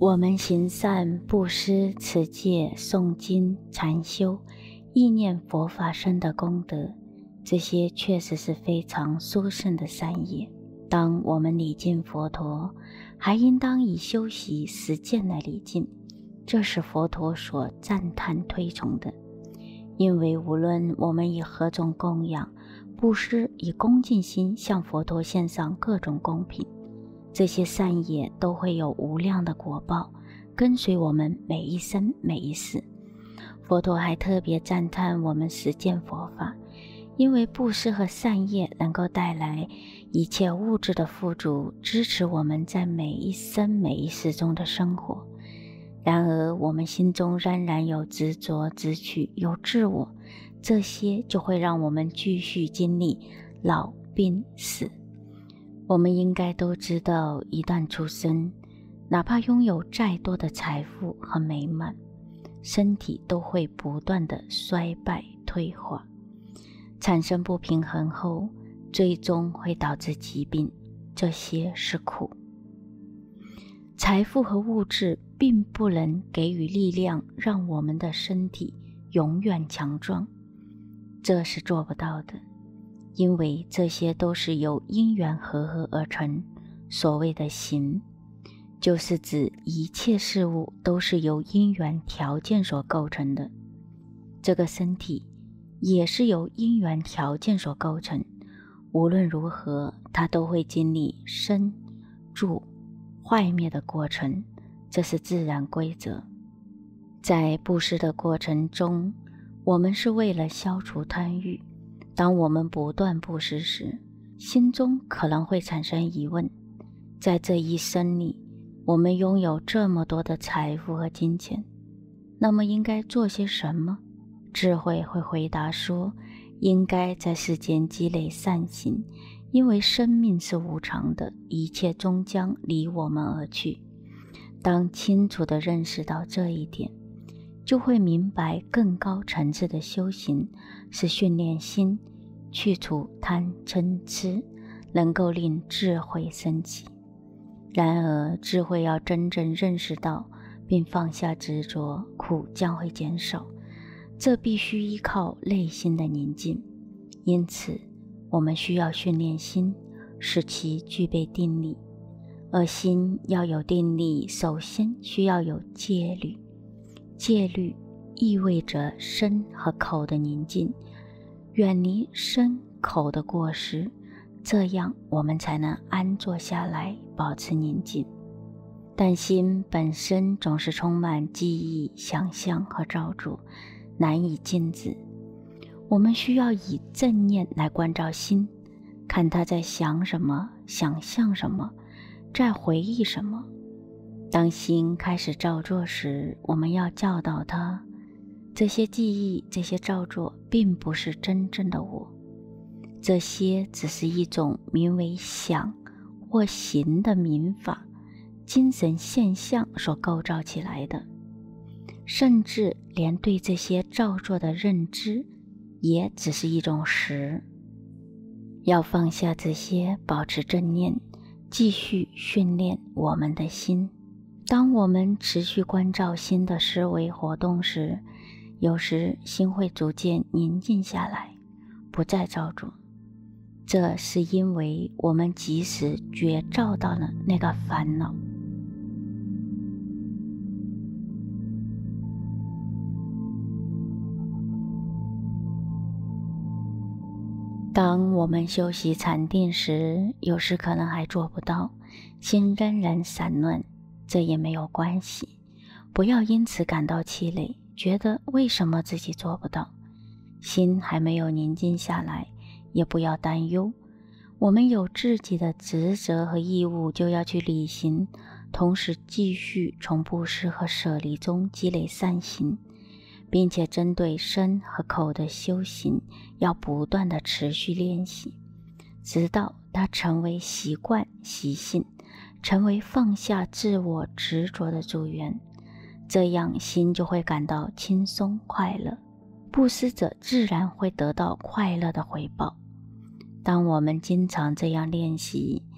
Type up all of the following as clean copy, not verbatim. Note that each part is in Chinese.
我们行善、布施、持戒、诵经、禅修、意念佛法身的功德，这些确实是非常殊胜的善业。当我们礼敬佛陀，还应当以修习实践来礼敬，这是佛陀所赞叹推崇的。因为无论我们以何种供养、布施，以恭敬心向佛陀献上各种供品，这些善业都会有无量的果报，跟随我们每一生每一世。佛陀还特别赞叹我们实践佛法，因为布施和善业能够带来一切物质的富足，支持我们在每一生每一世中的生活。然而我们心中仍然有执着、执取、有自我，这些就会让我们继续经历老、病、死。我们应该都知道，一旦出生，哪怕拥有再多的财富和美满，身体都会不断的衰败退化，产生不平衡后，最终会导致疾病，这些是苦。财富和物质并不能给予力量，让我们的身体永远强壮，这是做不到的。因为这些都是由因缘和合而成，所谓的行，就是指一切事物都是由因缘条件所构成的。这个身体也是由因缘条件所构成，无论如何，它都会经历生、住、坏灭的过程，这是自然规则。在布施的过程中，我们是为了消除贪欲。当我们不断布施时，心中可能会产生疑问，在这一生里，我们拥有这么多的财富和金钱，那么应该做些什么？智慧会回答说，应该在世间积累善行，因为生命是无常的，一切终将离我们而去。当清楚地认识到这一点，就会明白更高层次的修行是训练心，去除贪嗔痴，能够令智慧升起。然而智慧要真正认识到并放下执着，苦将会减少，这必须依靠内心的宁静。因此我们需要训练心，使其具备定力。而心要有定力，首先需要有戒律。戒律意味着身和口的宁静，远离身口的过失，这样我们才能安坐下来，保持宁静。但心本身总是充满记忆、想象和造作，难以静止。我们需要以正念来关照心，看它在想什么、想象什么，在回忆什么。当心开始造作时，我们要教导它，这些记忆、这些造作并不是真正的我，这些只是一种名为想或行的名法，精神现象所构造起来的。甚至连对这些造作的认知也只是一种识。要放下这些，保持正念，继续训练我们的心。当我们持续关照心的思维活动时，有时心会逐渐宁静下来，不再造作。这是因为我们及时觉照到了那个烦恼。当我们修习禅定时，有时可能还做不到，心仍然散乱，这也没有关系，不要因此感到气馁，觉得为什么自己做不到。心还没有宁静下来，也不要担忧，我们有自己的职责和义务，就要去履行，同时继续从布施和舍离中积累善行，并且针对身和口的修行，要不断的持续练习，直到它成为习惯、习性，成为放下自我执着的助缘，这样心就会感到轻松快乐，布施者自然会得到快乐的回报。当我们经常这样练习，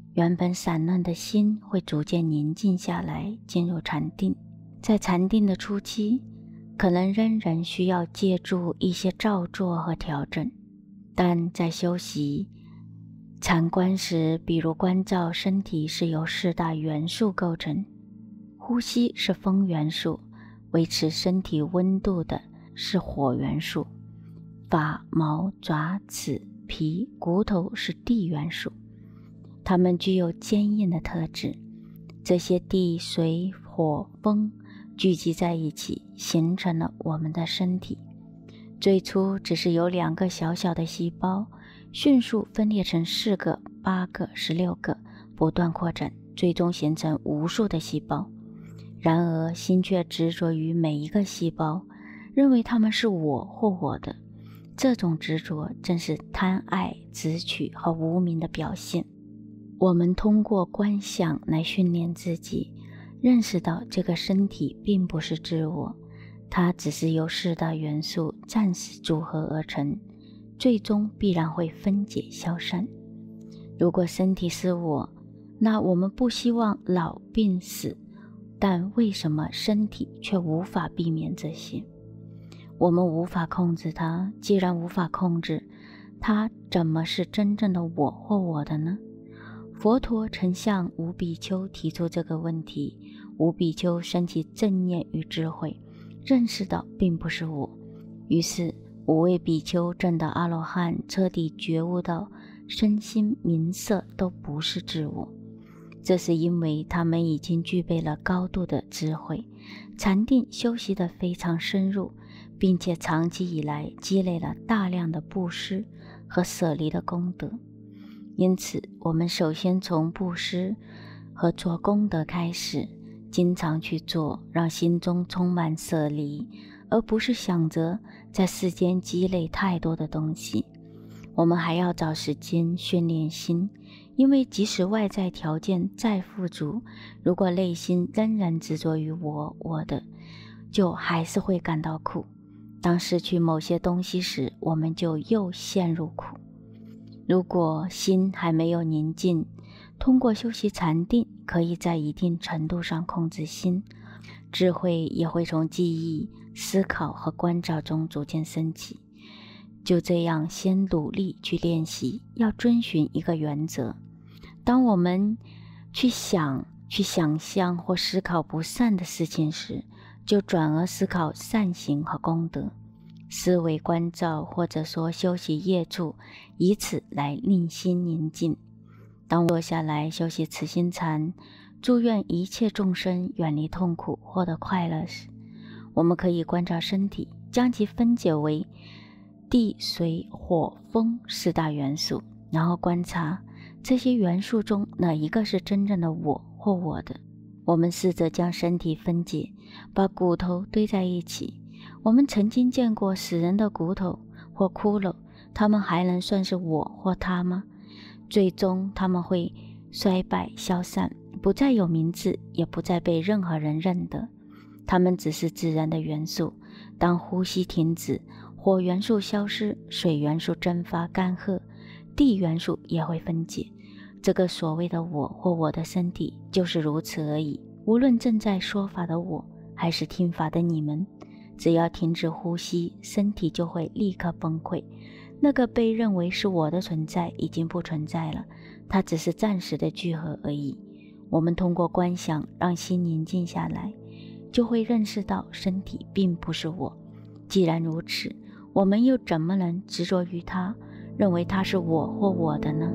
原本散乱的心会逐渐宁静下来，进入禅定。在禅定的初期，可能仍然需要借助一些照作和调整，但在修习禅观时，比如关照身体是由4大元素构成，呼吸是风元素，维持身体温度的是火元素，发、毛、爪、齿、皮、骨头是地元素，它们具有坚硬的特质。这些地、水、火、风聚集在一起，形成了我们的身体。最初只是由2个小小的细胞，迅速分裂成4个、8个、16个，不断扩展，最终形成无数的细胞。然而心却执着于每一个细胞，认为它们是我或我的。这种执着正是贪爱、执取和无明的表现。我们通过观想来训练自己，认识到这个身体并不是自我，它只是由4大元素暂时组合而成，最终必然会分解消散。如果身体是我，那我们不希望老病死，但为什么身体却无法避免这些？我们无法控制它，既然无法控制它，怎么是真正的我或我的呢？佛陀曾向五比丘提出这个问题，五比丘升起正念与智慧，认识到并不是我。于是5位比丘证到阿罗汉，彻底觉悟到身心名色都不是自我。这是因为他们已经具备了高度的智慧，禅定修习得非常深入，并且长期以来积累了大量的布施和舍离的功德。因此我们首先从布施和做功德开始，经常去做，让心中充满舍离，而不是想着在世间积累太多的东西。我们还要找时间训练心，因为即使外在条件再富足，如果内心仍然执着于我的，就还是会感到苦。当失去某些东西时，我们就又陷入苦。如果心还没有宁静，通过修习禅定，可以在一定程度上控制心，智慧也会从记忆、思考和关照中逐渐升起。就这样，先努力去练习，要遵循一个原则：当我们去想象或思考不善的事情时，就转而思考善行和功德。思维关照，或者说修习业处，以此来令心宁静。当坐下来修习慈心禅，祝愿一切众生远离痛苦，获得快乐时，我们可以关照身体，将其分解为地、水、火、风4大元素，然后观察这些元素中哪一个是真正的我或我的。我们试着将身体分解，把骨头堆在一起。我们曾经见过死人的骨头或骷髅，他们还能算是我或他吗？最终他们会衰败消散，不再有名字，也不再被任何人认得。他们只是自然的元素，当呼吸停止，火元素消失，水元素蒸发干涸，地元素也会分解。这个所谓的我或我的身体就是如此而已。无论正在说法的我，还是听法的你们，只要停止呼吸，身体就会立刻崩溃。那个被认为是我的存在已经不存在了，它只是暂时的聚合而已。我们通过观想让心宁静下来，就会认识到身体并不是我。既然如此，我们又怎么能执着于它，认为它是我或我的呢？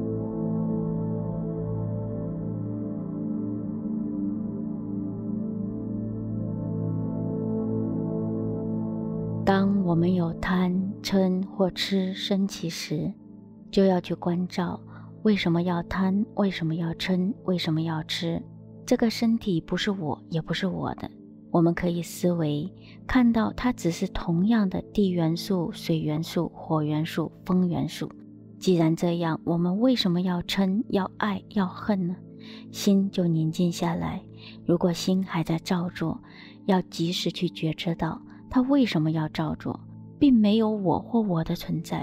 当我们有贪、嗔或痴升起时，就要去关照为什么要贪，为什么要嗔，为什么要痴。这个身体不是我，也不是我的。我们可以思维，看到它只是同样的地元素、水元素、火元素、风元素。既然这样，我们为什么要嗔、要爱、要恨呢？心就宁静下来。如果心还在造作，要及时去觉知到它为什么要造作，并没有我或我的存在。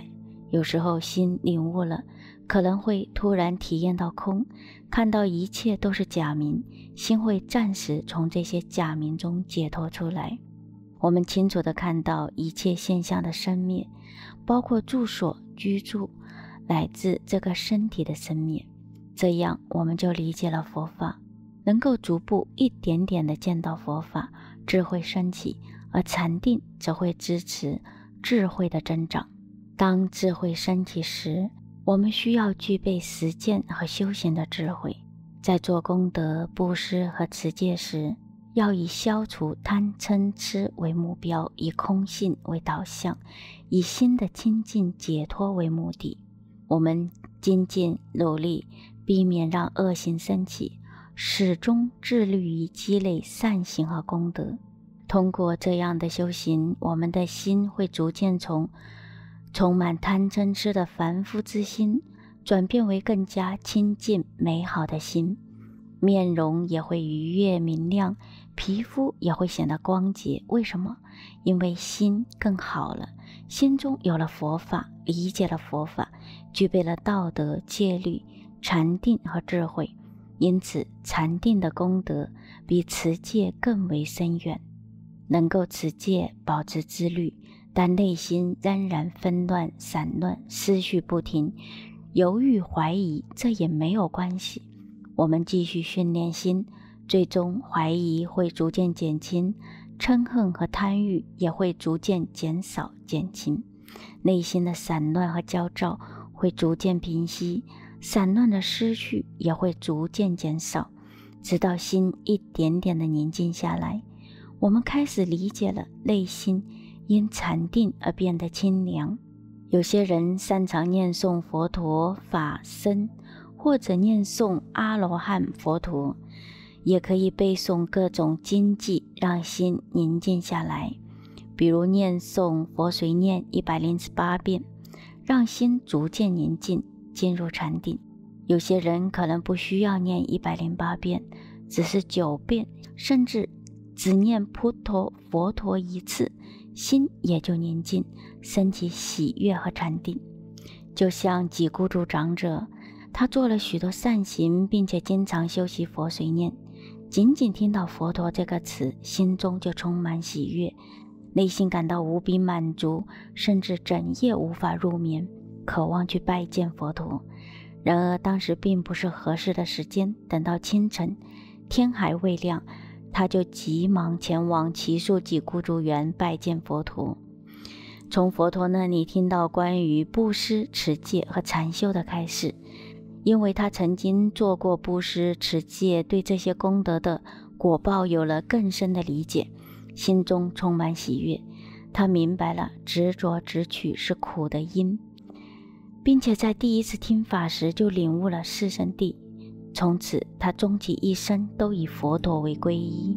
有时候心领悟了，可能会突然体验到空，看到一切都是假名，心会暂时从这些假名中解脱出来。我们清楚地看到一切现象的生灭，包括住所、居住，乃至这个身体的生灭。这样我们就理解了佛法，能够逐步一点点地见到佛法，智慧升起，而禅定则会支持智慧的增长。当智慧升起时，我们需要具备实践和修行的智慧。在做功德、布施和持戒时，要以消除贪嗔痴为目标，以空性为导向，以心的清净解脱为目的。我们精进努力，避免让恶行升起，始终致力于积累善行和功德。通过这样的修行，我们的心会逐渐从充满贪嗔痴的凡夫之心，转变为更加清净美好的心，面容也会愉悦明亮，皮肤也会显得光洁。为什么？因为心更好了，心中有了佛法，理解了佛法，具备了道德、戒律、禅定和智慧。因此禅定的功德比持戒更为深远。能够持戒，保持自律，但内心仍然纷乱散乱，思绪不停，犹豫怀疑，这也没有关系。我们继续训练心，最终怀疑会逐渐减轻，嗔恨和贪欲也会逐渐减少减轻，内心的散乱和焦躁会逐渐平息，散乱的思绪也会逐渐减少，直到心一点点的宁静下来。我们开始理解了内心因禅定而变得清凉。有些人擅长念诵佛陀、法身，或者念诵阿罗汉佛陀，也可以背诵各种经偈，让心宁静下来。比如念诵佛随念108遍，让心逐渐宁静，进入禅定。有些人可能不需要念108遍，只是9遍，甚至只念普陀佛陀一次，心也就宁静，升起喜悦和禅定。就像几孤主长者，他做了许多善行，并且经常修习佛随念，仅仅听到佛陀这个词，心中就充满喜悦，内心感到无比满足，甚至整夜无法入眠，渴望去拜见佛陀。然而当时并不是合适的时间，等到清晨，天还未亮，他就急忙前往祇树给孤竹园拜见佛陀。从佛陀那里听到关于布施、持戒和禅修的开示，因为他曾经做过布施、持戒，对这些功德的果报有了更深的理解，心中充满喜悦。他明白了执着执取是苦的因，并且在第一次听法时就领悟了四圣谛。从此他终其一生都以佛陀为皈依。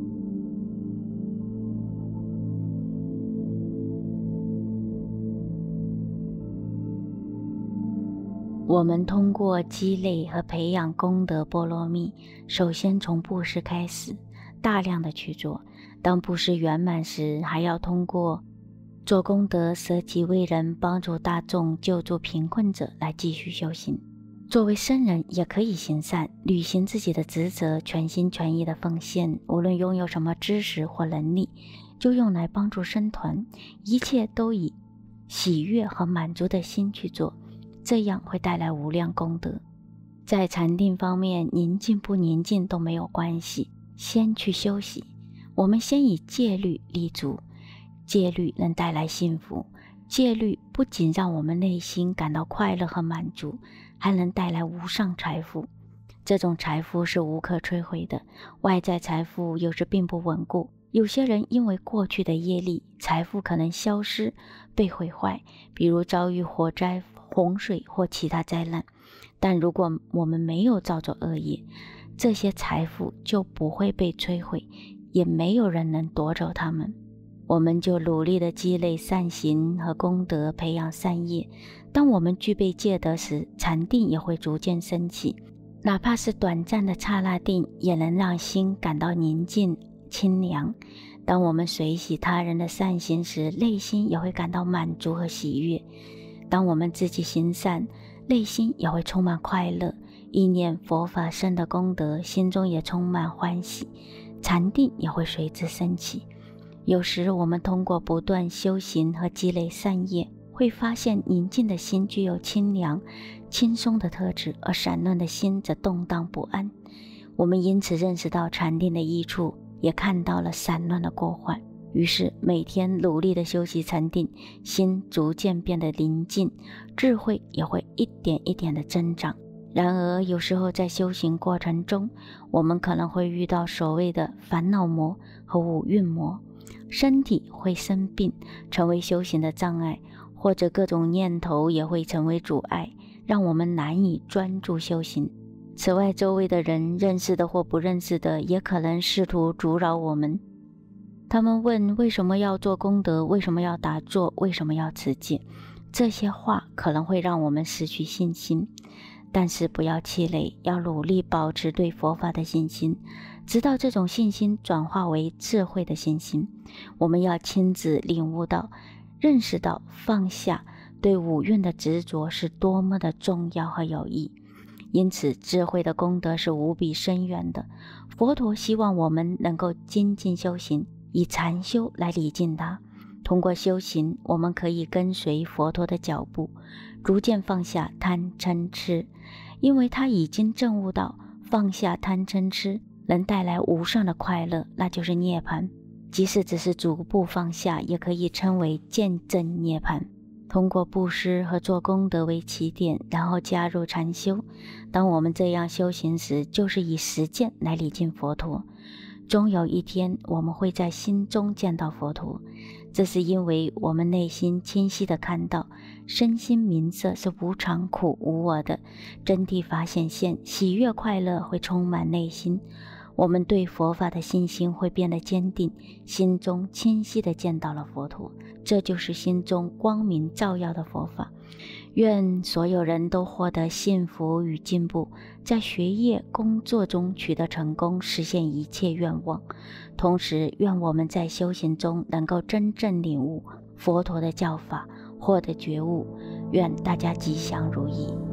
我们通过积累和培养功德波罗蜜，首先从布施开始，大量的去做。当布施圆满时，还要通过做功德、舍己为人、帮助大众、救助贫困者来继续修行。作为僧人也可以行善，履行自己的职责，全心全意的奉献，无论拥有什么知识或能力，就用来帮助僧团，一切都以喜悦和满足的心去做，这样会带来无量功德。在禅定方面，宁静不宁静都没有关系，先去休息。我们先以戒律立足，戒律能带来幸福，戒律不仅让我们内心感到快乐和满足，还能带来无上财富。这种财富是无可摧毁的，外在财富有时并不稳固，有些人因为过去的业力，财富可能消失被毁坏，比如遭遇火灾、洪水或其他灾难。但如果我们没有造作恶业，这些财富就不会被摧毁，也没有人能夺走它们。我们就努力地积累善行和功德，培养善业。当我们具备戒德时，禅定也会逐渐升起，哪怕是短暂的刹那定，也能让心感到宁静清凉。当我们随喜他人的善行时，内心也会感到满足和喜悦。 当我们自己行善，内心也会充满快乐，意念佛法生的功德，心中也充满欢喜，禅定也会随之升起。有时我们通过不断修行和积累善业，会发现宁静的心具有清凉、轻松的特质，而散乱的心则动荡不安。我们因此认识到禅定的益处，也看到了散乱的过患。于是每天努力的修习禅定，心逐渐变得宁静，智慧也会一点一点的增长。然而有时候在修行过程中，我们可能会遇到所谓的烦恼魔和五蕴魔，身体会生病，成为修行的障碍，或者各种念头也会成为阻碍，让我们难以专注修行。此外，周围的人，认识的或不认识的，也可能试图阻扰我们。他们问为什么要做功德，为什么要打坐，为什么要持戒，这些话可能会让我们失去信心。但是不要气馁，要努力保持对佛法的信心，直到这种信心转化为智慧的信心。我们要亲自领悟到、认识到放下对五蕴的执着是多么的重要和有益。因此智慧的功德是无比深远的。佛陀希望我们能够精进修行，以禅修来礼敬他。通过修行，我们可以跟随佛陀的脚步，逐渐放下贪嗔痴，因为他已经证悟到放下贪嗔痴能带来无上的快乐，那就是涅槃。即使只是逐步放下，也可以称为见证涅槃。通过布施和做功德为起点，然后加入禅修。当我们这样修行时，就是以实践来礼敬佛陀。终有一天，我们会在心中见到佛陀，这是因为我们内心清晰地看到，身心名色是无常、苦、无我的，真谛法显现，喜悦快乐会充满内心。我们对佛法的信心会变得坚定，心中清晰地见到了佛陀，这就是心中光明照耀的佛法。愿所有人都获得幸福与进步，在学业工作中取得成功，实现一切愿望。同时愿我们在修行中能够真正领悟佛陀的教法，获得觉悟。愿大家吉祥如意。